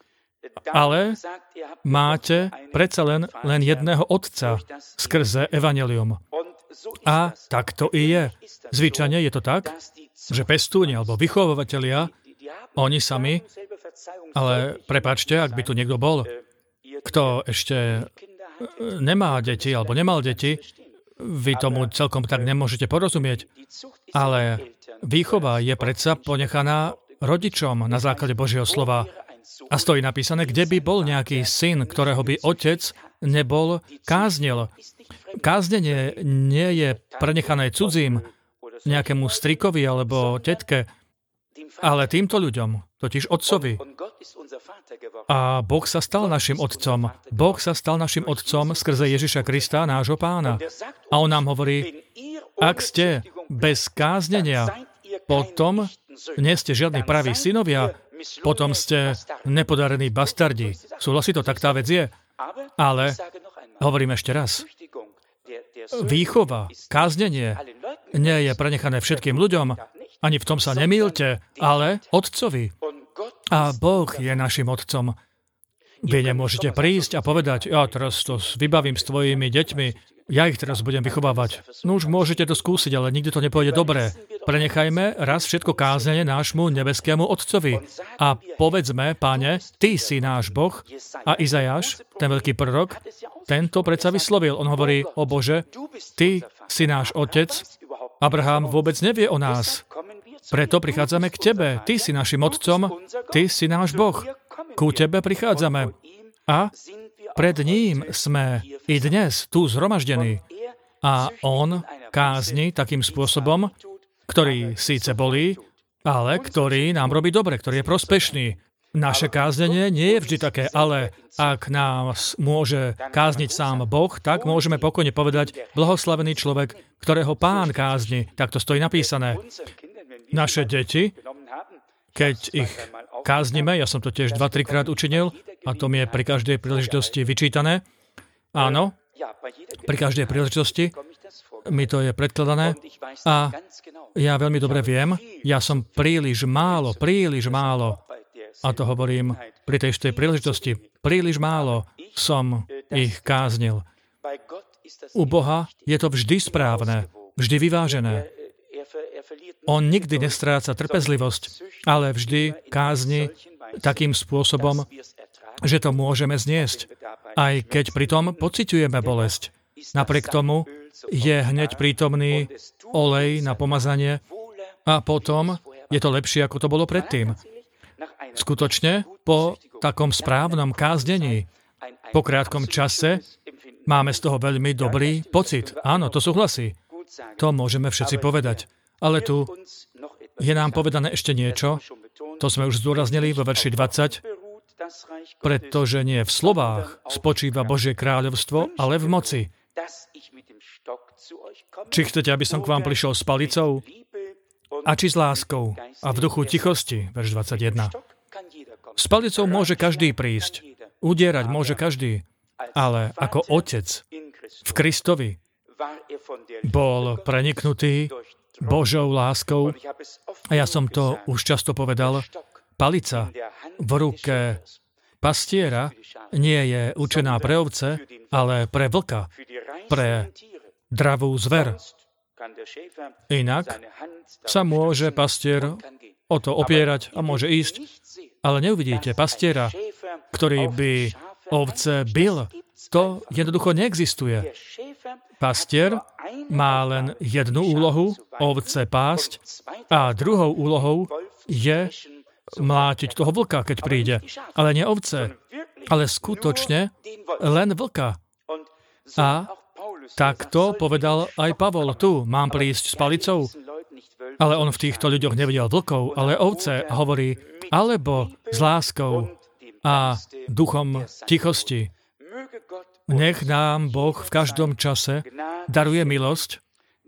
ale máte predsa len jedného otca skrze evanjelium. A tak to i je. Zvyčajne je to tak, že pestúni alebo vychovávatelia, oni sami, ale prepáčte, ak by tu niekto bol, kto ešte nemá deti alebo nemal deti, vy tomu celkom tak nemôžete porozumieť, ale výchova je predsa ponechaná rodičom na základe Božieho slova. A stojí napísané, kde by bol nejaký syn, ktorého by otec nebol káznil. Káznenie nie je prenechané cudzím, nejakému strikovi alebo tetke, ale týmto ľuďom, totiž otcovi. A Boh sa stal našim otcom. Boh sa stal našim otcom skrze Ježiša Krista, nášho Pána. A on nám hovorí, ak ste bez káznenia, potom nie ste žiadni praví synovia, potom ste nepodarení bastardi. Súhlasí to, tak tá vec je. Ale, hovorím ešte raz, výchova, káznenie nie je prenechané všetkým ľuďom, ani v tom sa nemýlte, ale otcovi. A Boh je našim otcom. Vy nemôžete prísť a povedať, ja teraz to vybavím s tvojimi deťmi, ja ich teraz budem vychovávať. No už môžete to skúsiť, ale nikdy to nepôjde dobre. Prenechajme raz všetko kázanie nášmu nebeskému Otcovi. A povedzme, Pane, Ty si náš Boh. A Izajáš, ten veľký prorok, tento predsa vyslovil. On hovorí, o Bože, Ty si náš Otec. Abraham vôbec nevie o nás. Preto prichádzame k Tebe. Ty si našim Otcom, Ty si náš Boh. Ku Tebe prichádzame. A pred ním sme i dnes tu zhromaždení. A on kázni takým spôsobom, ktorý síce bolí, ale ktorý nám robí dobre, ktorý je prospešný. Naše káznenie nie je vždy také, ale ak nás môže kázniť sám Boh, tak môžeme pokojne povedať, blahoslavený človek, ktorého Pán kázni. Tak to stojí napísané. Naše deti, keď ich káznime, ja som to tiež 2-3 krát učinil, a to mi je pri každej príležitosti vyčítané. Áno, pri každej príležitosti mi to je predkladané a ja veľmi dobre viem, ja som príliš málo, a to hovorím pri tej príležitosti, príliš málo som ich káznil. U Boha je to vždy správne, vždy vyvážené. On nikdy nestráca trpezlivosť, ale vždy kázni takým spôsobom, že to môžeme zniesť, aj keď pritom pociťujeme bolesť. Napriek tomu je hneď prítomný olej na pomazanie a potom je to lepšie, ako to bolo predtým. Skutočne, po takom správnom káznení, po krátkom čase, máme z toho veľmi dobrý pocit. Áno, to súhlasí. To môžeme všetci povedať. Ale tu je nám povedané ešte niečo, to sme už zdôraznili vo verši 20, pretože nie v slovách spočíva Božie kráľovstvo, ale v moci. Či chcete, aby som k vám prišiel s palicou? A či s láskou? A v duchu tichosti, verš 21. S palicou môže každý prísť. Udierať môže každý. Ale ako otec v Kristovi bol preniknutý Božou láskou. A ja som to už často povedal. Palica v ruke pastiera nie je určená pre ovce, ale pre vlka, pre dravú zver. Inak sa môže pastier o to opierať a môže ísť, ale neuvidíte pastiera, ktorý by ovce bil. To jednoducho neexistuje. Pastier má len jednu úlohu, ovce pásť, a druhou úlohou je mlátiť toho vlka, keď príde. Ale nie ovce, ale skutočne len vlka. A takto povedal aj Pavol. Tu mám prísť s palicou. Ale on v týchto ľuďoch nevidel vlkov, ale ovce, a hovorí, alebo s láskou a duchom tichosti. Nech nám Boh v každom čase daruje milosť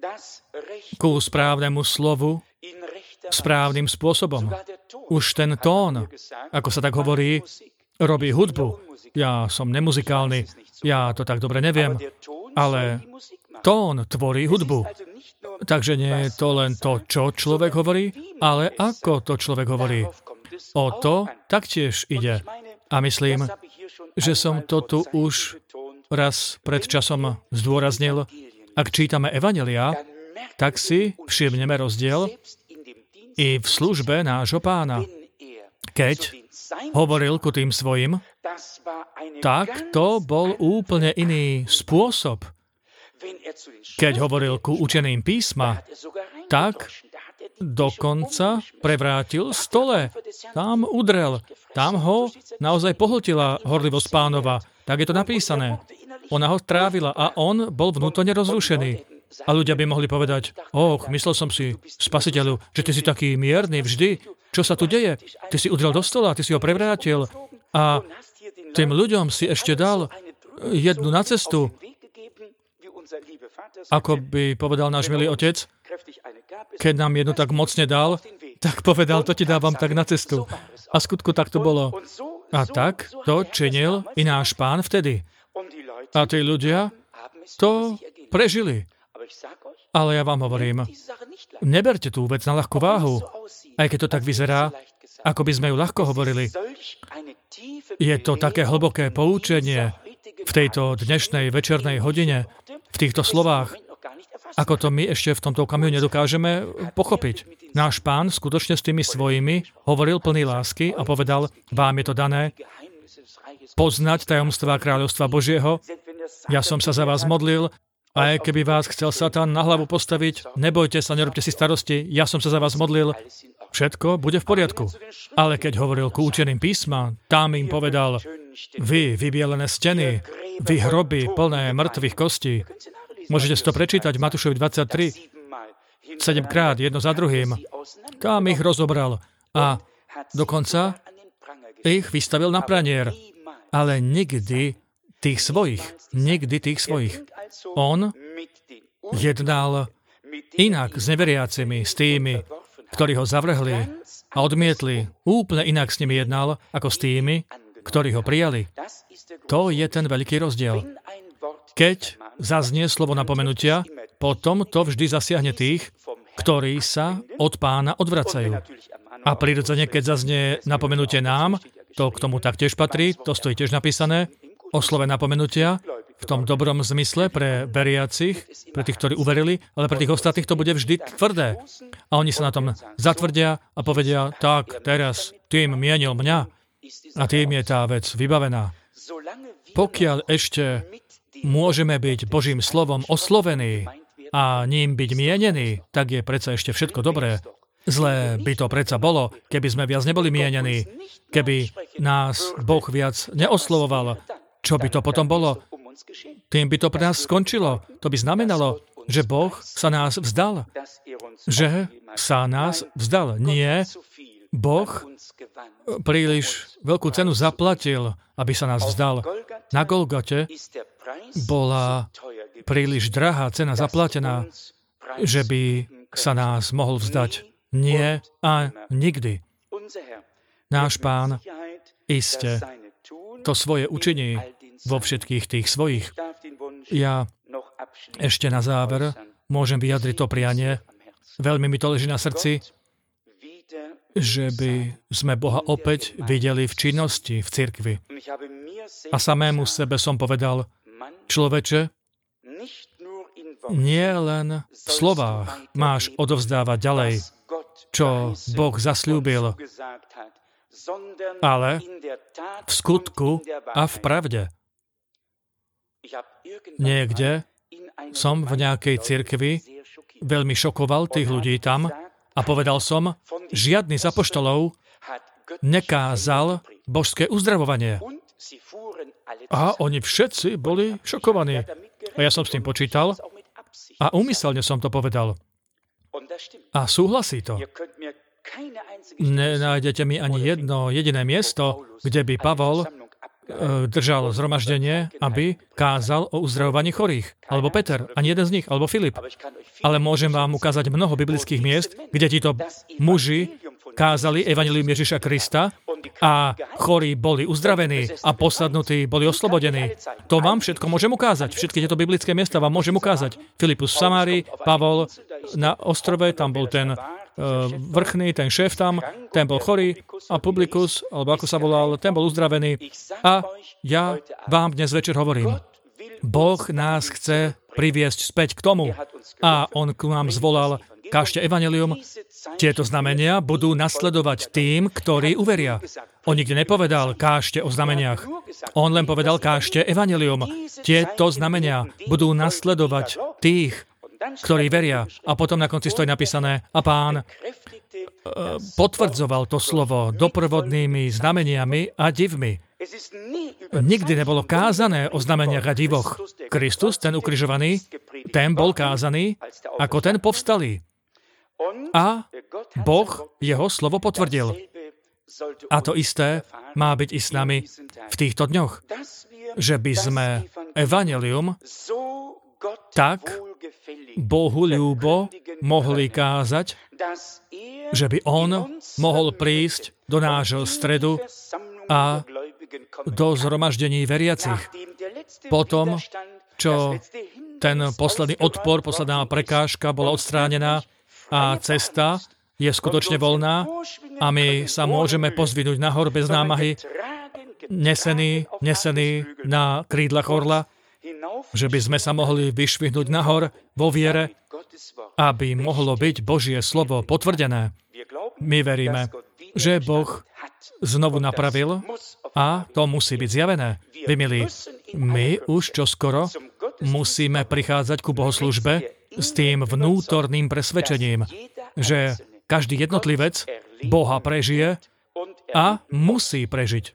ku správnemu slovu správnym spôsobom. Už ten tón, ako sa tak hovorí, robí hudbu. Ja som nemuzikálny, ja to tak dobre neviem, ale tón tvorí hudbu. Takže nie je to len to, čo človek hovorí, ale ako to človek hovorí. O to taktiež ide. A myslím, že som to tu už raz pred časom zdôraznil. Ak čítame evanjelia, tak si všimneme rozdiel i v službe nášho Pána. Keď hovoril ku tým svojim, tak to bol úplne iný spôsob. Keď hovoril ku učeným písma, tak dokonca prevrátil stole. Tam udrel. Tam ho naozaj pohltila horlivosť Pánova. Tak je to napísané. Ona ho trávila a on bol vnútorne rozrušený. A ľudia by mohli povedať, myslel som si, Spasiteľu, že ty si taký mierny vždy. Čo sa tu deje? Ty si udrel do stola, ty si ho prevrátil a tým ľuďom si ešte dal jednu na cestu. Ako by povedal náš milý otec, keď nám jednu tak mocne dal, tak povedal, to ti dávam tak na cestu. A skutku tak to bolo. A tak to činil i náš Pán vtedy. A tí ľudia to prežili. Ale ja vám hovorím, neberte tú vec na ľahkú váhu. Aj keď to tak vyzerá, ako by sme ju ľahko hovorili. Je to také hlboké poučenie v tejto dnešnej večernej hodine, v týchto slovách, ako to my ešte v tomto okamihu nedokážeme pochopiť. Náš Pán skutočne s tými svojimi hovoril plný lásky a povedal, vám je to dané poznať tajomstvá kráľovstva Božieho. Ja som sa za vás modlil, a aj keby vás chcel Satan na hlavu postaviť, nebojte sa, nerobte si starosti, ja som sa za vás modlil, všetko bude v poriadku. Ale keď hovoril ku učeným písma, tam im povedal, vy vybielené steny, vy hroby plné mŕtvych kostí. Môžete si to prečítať v Matúšovi 23, 7-krát, jedno za druhým. Tam ich rozobral a dokonca ich vystavil na pranier. Ale nikdy tých svojich. On jednal inak s neveriacimi, s tými, ktorí ho zavrhli a odmietli. Úplne inak s nimi jednal, ako s tými, ktorí ho prijali. To je ten veľký rozdiel. Keď zaznie slovo napomenutia, potom to vždy zasiahne tých, ktorí sa od Pána odvracajú. A prirodzene, keď zaznie napomenutie nám, to k tomu taktiež patrí, to stojí tiež napísané, o slove napomenutia, v tom dobrom zmysle pre veriacich, pre tých, ktorí uverili, ale pre tých ostatných to bude vždy tvrdé. A oni sa na tom zatvrdia a povedia, tak, teraz tým mienil mňa a tým je tá vec vybavená. Pokiaľ ešte môžeme byť Božím slovom oslovení a ním byť mienení, tak je predsa ešte všetko dobré. Zlé by to predsa bolo, keby sme viac neboli mienení, keby nás Boh viac neoslovoval. Čo by to potom bolo? Tým by to pre nás skončilo. To by znamenalo, že Boh sa nás vzdal. Že sa nás vzdal. Nie, Boh príliš veľkú cenu zaplatil, aby sa nás vzdal. Na Golgote bola príliš drahá cena zaplatená, že by sa nás mohol vzdať. Nie a nikdy. Náš Pán iste to svoje učiní vo všetkých tých svojich. Ja ešte na záver môžem vyjadriť to prianie, Veľmi mi to leží na srdci, že by sme Boha opäť videli v činnosti, v cirkvi. A samému sebe som povedal, človeče, nie len v slovách máš odovzdávať ďalej, čo Boh zasľúbil, ale v skutku a v pravde. Niekde som v nejakej cirkvi veľmi šokoval tých ľudí tam a povedal som, žiadny z apoštolov nekázal božské uzdravovanie. A oni všetci boli šokovaní. A ja som s tým počítal a úmyselne som to povedal. A súhlasí to. Nenájdete mi ani jedno jediné miesto, kde by Pavol držal zhromaždenie, aby kázal o uzdravovaní chorých. Alebo Peter, ani jeden z nich, alebo Filip. Ale môžem vám ukázať mnoho biblických miest, kde títo muži kázali evanjelium Ježiša Krista a chorí boli uzdravení a posadnutí boli oslobodení. To vám všetko môžem ukázať. Všetky tieto biblické miesta vám môžem ukázať. Filipus v Samárii, Pavol na ostrove, tam bol ten vrchný, ten šéf tam, ten bol chorý a Publikus, alebo ako sa volal, ten bol uzdravený. A ja vám dnes večer hovorím, Boh nás chce priviesť späť k tomu a on k nám zvolal, kážte evanjelium, tieto znamenia budú nasledovať tým, ktorí uveria. On nikde nepovedal, kážte o znameniach. On len povedal, kážte evanjelium. Tieto znamenia budú nasledovať tých, ktorí veria. A potom na konci stojí napísané, a Pán potvrdzoval to slovo doprovodnými znameniami a divmi. Nikdy nebolo kázané o znameniach a divoch. Kristus, ten ukrižovaný, ten bol kázaný ako ten povstalý. A Boh jeho slovo potvrdil. A to isté má byť i s nami v týchto dňoch. Že by sme evanjelium tak Bohu ľúbo mohli kázať, že by on mohol prísť do nášho stredu a do zhromaždení veriacich. Potom, čo ten posledný odpor, posledná prekážka bola odstránená a cesta je skutočne voľná a my sa môžeme pozvinúť nahor bez námahy, nesený na krídlach orla, že by sme sa mohli vyšvihnúť nahor vo viere, aby mohlo byť Božie slovo potvrdené. My veríme, že Boh znovu napravil a to musí byť zjavené. Vy, milí, my už čoskoro musíme prichádzať ku bohoslúžbe s tým vnútorným presvedčením, že každý jednotlivec Boha prežije a musí prežiť.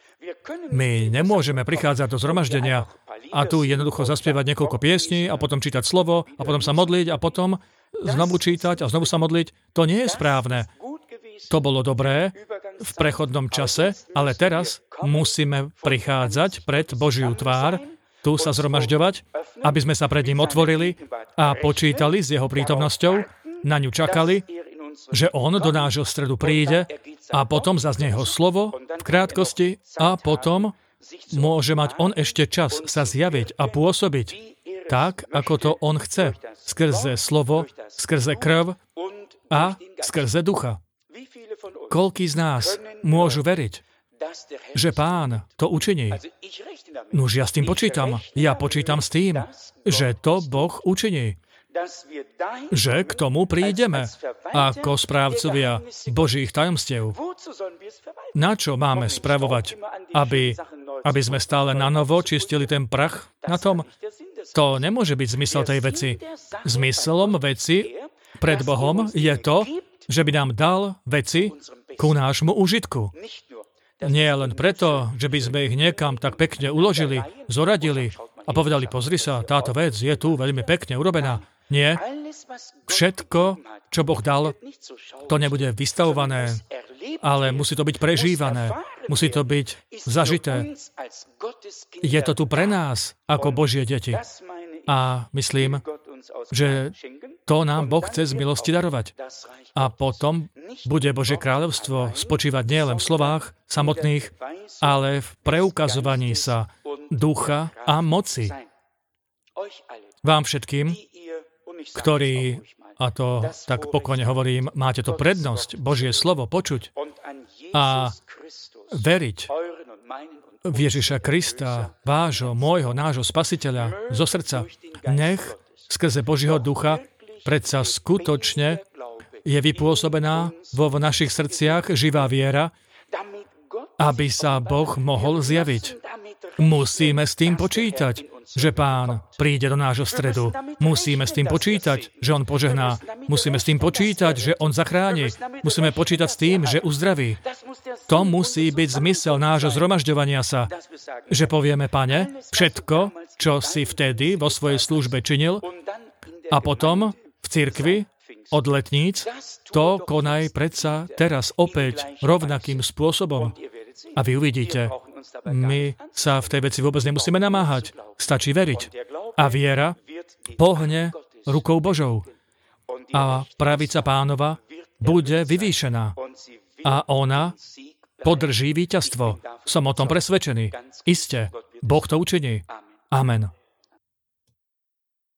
My nemôžeme prichádzať do zhromaždenia a tu jednoducho zaspievať niekoľko piesní a potom čítať slovo a potom sa modliť a potom znovu čítať a znovu sa modliť. To nie je správne. To bolo dobré v prechodnom čase, ale teraz musíme prichádzať pred Božiu tvár, tu sa zhromažďovať, aby sme sa pred ním otvorili a počítali s jeho prítomnosťou, na ňu čakali, že on do nášho stredu príde a potom zaznie jeho slovo v krátkosti a potom môže mať on ešte čas sa zjaviť a pôsobiť tak, ako to on chce, skrze slovo, skrze krv a skrze ducha. Koľký z nás môžu veriť, že Pán to učiní? Nuž ja s tým počítam. Ja počítam s tým, že to Boh učiní. Že k tomu prídeme ako správcovia Božích tajomstiev. Na čo máme spravovať? Aby sme stále na novo čistili ten prach na tom? To nemôže byť zmysel tej veci. Zmyslom veci pred Bohom je to, že by nám dal veci ku nášmu užitku. Nie len preto, že by sme ich niekam tak pekne uložili, zoradili a povedali, pozri sa, táto vec je tu veľmi pekne urobená. Nie. Všetko, čo Boh dal, to nebude vystavované, ale musí to byť prežívané. Musí to byť zažité. Je to tu pre nás, ako Božie deti. A myslím, že to nám Boh chce z milosti darovať. A potom bude Božie kráľovstvo spočívať nielen v slovách samotných, ale v preukazovaní sa ducha a moci. Vám všetkým, ktorí a to tak pokojne hovorím, máte to prednosť, Božie slovo počuť a veriť v Ježiša Krista, vášho, môjho, nášho Spasiteľa zo srdca. Nech skrze Božieho ducha predsa skutočne je vypôsobená vo našich srdciach živá viera, aby sa Boh mohol zjaviť. Musíme s tým počítať, že Pán príde do nášho stredu. Musíme s tým počítať, že On požehná. Musíme s tým počítať, že On zachráni. Musíme počítať s tým, že uzdraví. To musí byť zmysel nášho zhromažďovania sa. Že povieme, Pane, všetko, čo si vtedy vo svojej službe činil, a potom v cirkvi od letníc, to konaj predsa teraz opäť rovnakým spôsobom. A vy uvidíte, my sa v tej veci vôbec nemusíme namáhať. Stačí veriť. A viera pohne rukou Božou. A pravica Pánova bude vyvýšená. A ona podrží víťazstvo. Som o tom presvedčený. Iste, Boh to učiní. Amen.